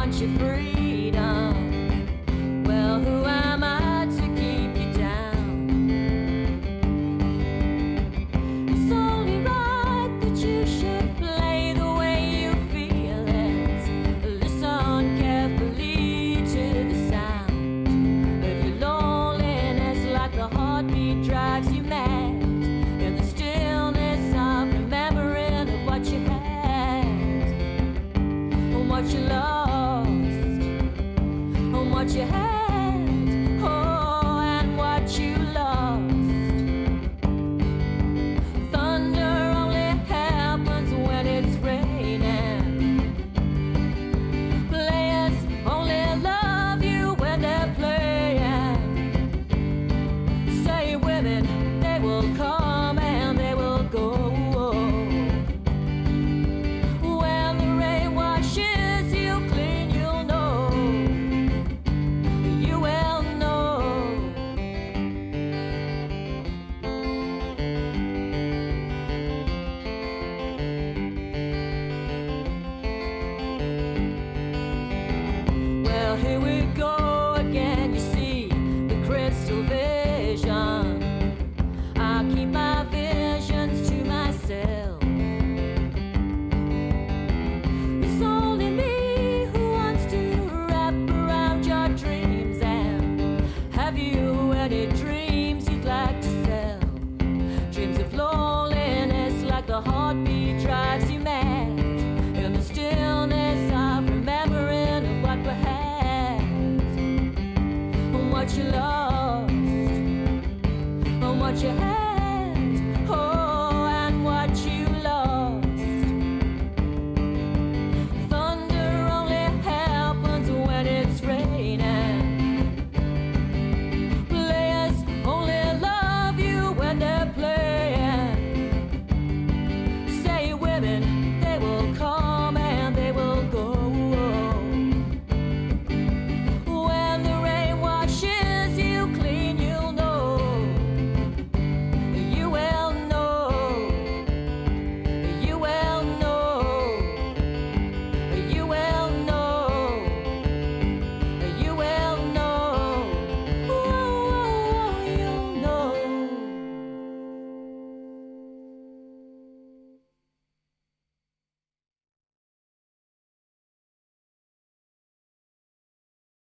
want your freedom. Well, who am I to keep you down? It's only right that you should play the way you feel it. Listen carefully to the sound of your loneliness, like the heartbeat drives you mad. In the stillness of remembering of what you had, and what you lost, and what you had.